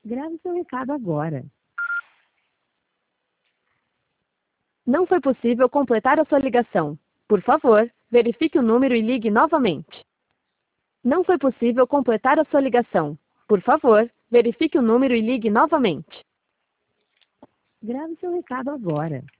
Grave seu recado agora. Não foi possível completar a sua ligação. Por favor, verifique o número e ligue novamente. Não foi possível completar a sua ligação. Por favor, verifique o número e ligue novamente. Grave seu recado agora.